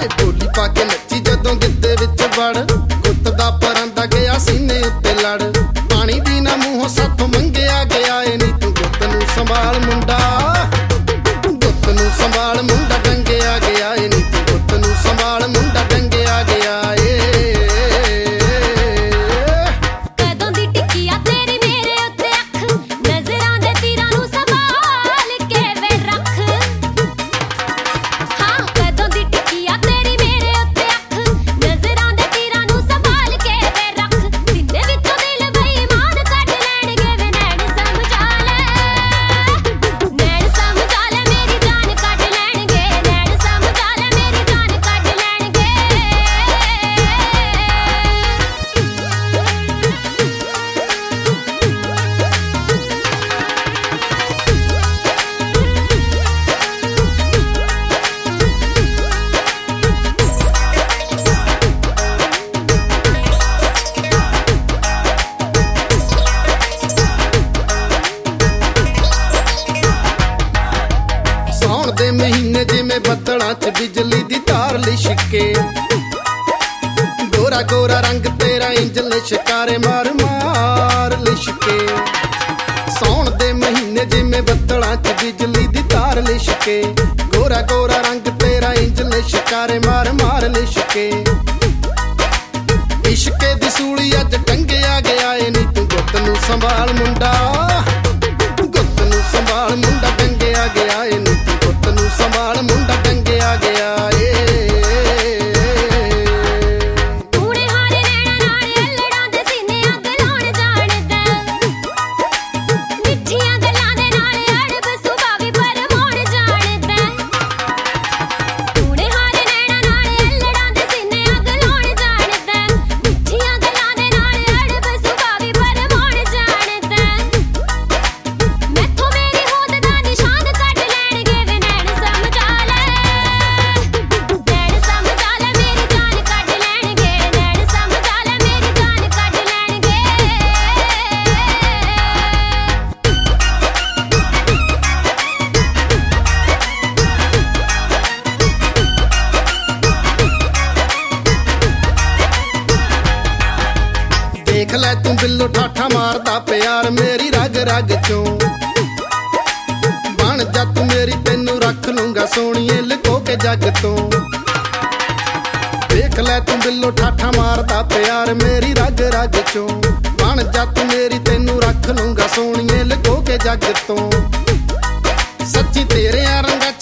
ਹਾਏ ਬੋਲੀ ਪਾ ਕੇ ਨੱਚੀ ਜਦੋਂ ਗਿੱਧੇ ਵਿੱਚ ਵੜ ਗੁੱਤ ਦਾ ਪਰਾਂਦਾ ਗਿਆ ਸੀਨੇ ਉੱਤੇ ਲੜ ਪਾਣੀ ਵੀ ਨਾ ਮੂੰਹੋਂ ਸਾਥੋਂ ਮੰਗਿਆ ਗਿਆ ਏ ਨੀ ਤੂੰ ਗੁੱਤ ਨੂੰ ਸੰਭਾਲ ਮੁੰਡਾ ਗੁੱਤ ਨੂੰ ਸੰਭਾਲ ਮੁੰਡਾ ਡੰਗਿਆ ਗਿਆ ਏ ਨੀ ਤੂੰ ਗੁੱਤ ਨੂੰ ਸੰਭਾਲ ਮੁੰਡਾ ਡੰਗਿਆ ਗਿਆ ਏ ਦੇ ਮਹੀਨੇ ਜਿਵੇਂ ਬੱਦਲਾਂ 'ਚ ਬਿਜਲੀ ਦੀ ਤਾਰ ਲਿਸ਼ਕੇ ਗੋਰਾ ਗੋਰਾ ਰੰਗ ਤੇਰਾ ਇੰਜ ਲਿਸ਼ਕਾਰੇ ਮਾਰ ਮਾਰ ਲਿਸ਼ਕੇ ਸੌਣ ਦੇ ਮਹੀਨੇ ਜਿਵੇਂ ਬੱਦਲਾਂ 'ਚ ਬਿਜਲੀ ਦੀ ਤਾਰ ਲਿਸ਼ਕੇ ਗੋਰਾ ਗੋਰਾ ਰੰਗ ਤੇਰਾ ਇੰਜ ਲਿਸ਼ਕਾਰੇ ਮਾਰ ਮਾਰ ਲਿਸ਼ਕੇ ਇਸ਼ਕੇ ਦੀ ਸੂਲੀ ਅੱਜ ਟੰਗਿਆ ਗਿਆ ਏ ਨੀ ਤੂੰ ਗੁੱਤ ਨੂੰ ਸੰਭਾਲ ਮੁੰਡਾ ਗੁੱਤ ਨੂੰ ਸੰਭਾਲ ਮੁੰਡਾ ਟੰਗਿਆ ਗਿਆ ਏ ਨੀ ਗੁੱਤ ਨੂੰ ਸੰਭਾਲ ਮੁੰਡਾ ਟੰਗਿਆ ਗਿਆ ਏ ਕੂੜੇ ਹਾਰੇ ਨੈਣਾ ਨਾਲ ਅਲੜਾਂ ਦੇ ਸੀਨੇ ਅੱਗ ਲਾਉਣ ਜਾਣਦਾ ਮਿੱਠੀਆਂ ਗੱਲਾਂ ਦੇ ਨਾਲ ਅੜਬ ਸੁਭਾਅ ਵੀ ਭਰਮਾਉਣ ਜਾਣਦਾ ਕੂੜੇ ਹਾਰੇ ਨੈਣਾ ਨਾਲ ਅਲੜਾਂ ਦੇ ਸੀਨੇ ਅੱਗ ਲਾਉਣ ਜਾਣਦਾ ਮਿੱਠੀਆਂ ਗੱਲਾਂ ਦੇ ਨਾਲ ਅੜਬ ਸੁਭਾਅ ਵੀ ਭਰਮਾਉਣ ਜਾਣਦਾ ਮੈਥੋਂ ਮੇਰੀ ਹੋਂਦ ਦਾ ਨਿਸ਼ਾਨ ਕੱਢ ਲੈਣਗੇ ਵੇ ਨੈਣ ਸਮਝਾ ਲੈ ਨੈਣ ਸਮਝਾ ਲੈ ਮੇਰੀ ਜਾਨ ਕੱਢ ਲੈਣਗੇ ਨੈਣ ਸਮਝਾ ਲੈ ਮੇਰੀ ਜਾਨ ਕੱਢ ਲੈਣਗੇ ਦੇਖ ਲੈ ਤੂੰ ਬਿੱਲੋ ਠਾਠਾ ਮਾਰਦਾ ਪਿਆਰ ਮੇਰੀ ਰਗ ਰਗ ਚੋਂ ਬਣ ਜਾ ਤੂੰ ਮੇਰੀ ਤੈਨੂੰ ਰੱਖ ਲੂੰਗਾ ਸੋਹਣੀਏ ਲੁਕੋ ਕੇ ਜੱਗ ਤੋਂ ਦੇਖ ਲੈ ਤੂੰ ਬਿੱਲੋ ਠਾਠਾ ਮਾਰਦਾ ਪਿਆਰ ਮੇਰੀ ਰਗ ਰਗ ਚੋਂ ਬਣ ਜਾ ਤੂੰ ਮੇਰੀ ਤੈਨੂੰ ਰੱਖ ਲੂੰਗਾ ਸੋਹਣੀਏ ਲੁਕੋ ਕੇ ਜੱਗ ਤੋਂ ਸੱਚੀ ਤੇਰੇ ਰੰਗਾਂ